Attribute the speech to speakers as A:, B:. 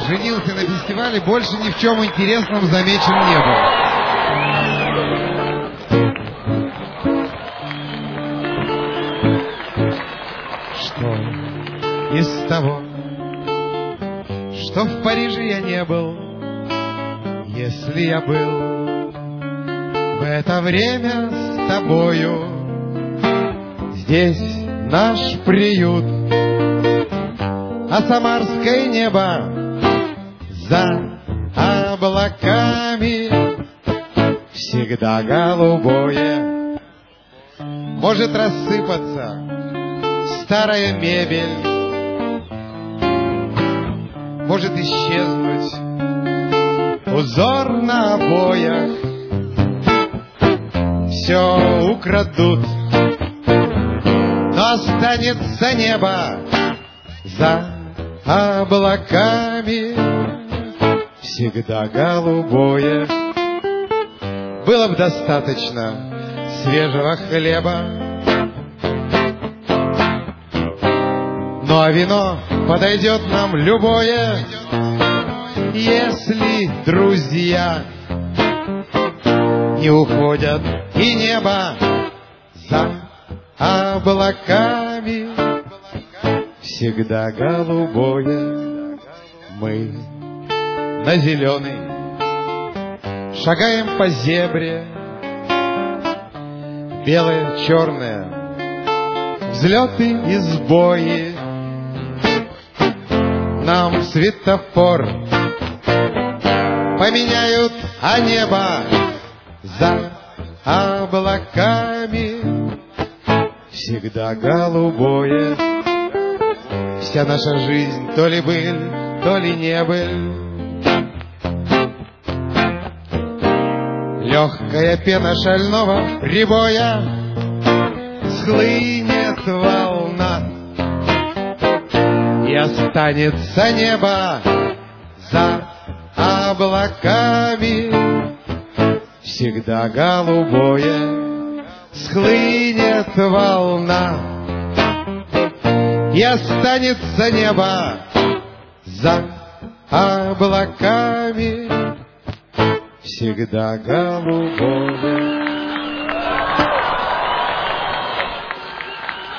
A: женился на фестивале, больше ни в чем интересном замечен не был. Что из того, что в Париже я не был, если я был в это время с тобою? Здесь наш приют, а самарское небо за облаками всегда голубое. Может рассыпаться старая мебель, может исчезнуть узор на обоях, все украдут, но останется небо за облаками всегда голубое. Было бы достаточно свежего хлеба, но вино подойдет нам любое, если друзья не уходят и небо за облаками всегда голубое. Мы на зеленый шагаем по зебре, белое, черное, взлеты и сбои. Нам светофор поменяют, а небо за облаками всегда голубое. Вся наша жизнь то ли быль, то ли не быль. Легкая пена шального прибоя, схлынет волна, и останется небо за облаками всегда голубое. Схлынет волна, и останется небо за облаками всегда голубое.